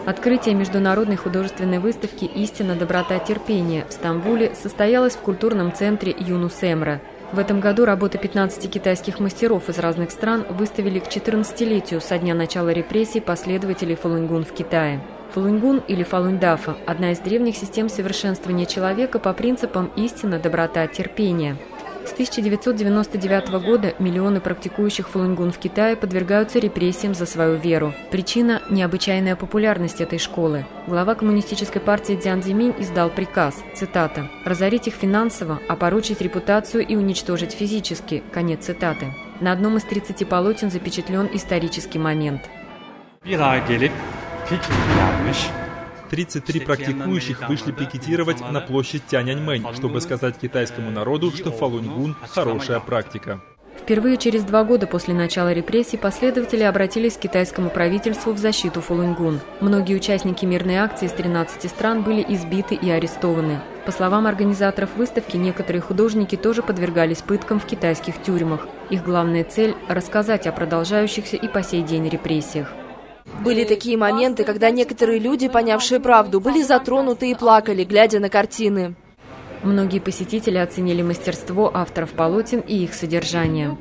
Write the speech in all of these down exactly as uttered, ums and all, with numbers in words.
Открытие международной художественной выставки «Истина, доброта, терпение» в Стамбуле состоялось в культурном центре Юнус Эмре. В этом году работы пятнадцати китайских мастеров из разных стран выставили к четырнадцатилетию со дня начала репрессий последователей Фалунгун в Китае. Фалунгун или Фалунь-Дафа – одна из древних систем совершенствования человека по принципам «истина, доброта, терпение». С тысяча девятьсот девяносто девятого года миллионы практикующих фалунгун в Китае подвергаются репрессиям за свою веру. Причина – необычайная популярность этой школы. Глава коммунистической партии Цзян Цзиминь издал приказ, цитата, «разорить их финансово, опорочить репутацию и уничтожить физически», конец цитаты. На одном из тридцати полотен запечатлен исторический момент. тридцать три практикующих вышли пикетировать на площадь Тяньаньмэнь, чтобы сказать китайскому народу, что фалунгун – хорошая практика. Впервые через два года после начала репрессий последователи обратились к китайскому правительству в защиту фалунгун. Многие участники мирной акции из тринадцати стран были избиты и арестованы. По словам организаторов выставки, некоторые художники тоже подвергались пыткам в китайских тюрьмах. Их главная цель – рассказать о продолжающихся и по сей день репрессиях. Были такие моменты, когда некоторые люди, понявшие правду, были затронуты и плакали, глядя на картины. Многие посетители оценили мастерство авторов полотен и их содержание.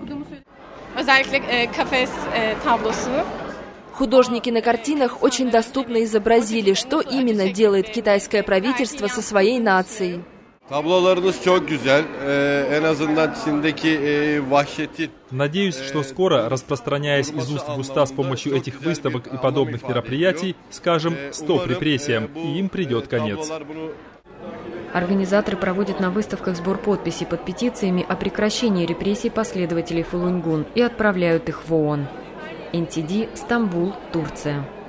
Художники на картинах очень доступно изобразили, что именно делает китайское правительство со своей нацией. Надеюсь, что скоро, распространяясь из уст в уста с помощью этих выставок и подобных мероприятий, скажем «стоп репрессиям», и им придет конец. Организаторы проводят на выставках сбор подписей под петициями о прекращении репрессий последователей Фалунгун и отправляют их в ООН. эн ти ди, Стамбул, Турция.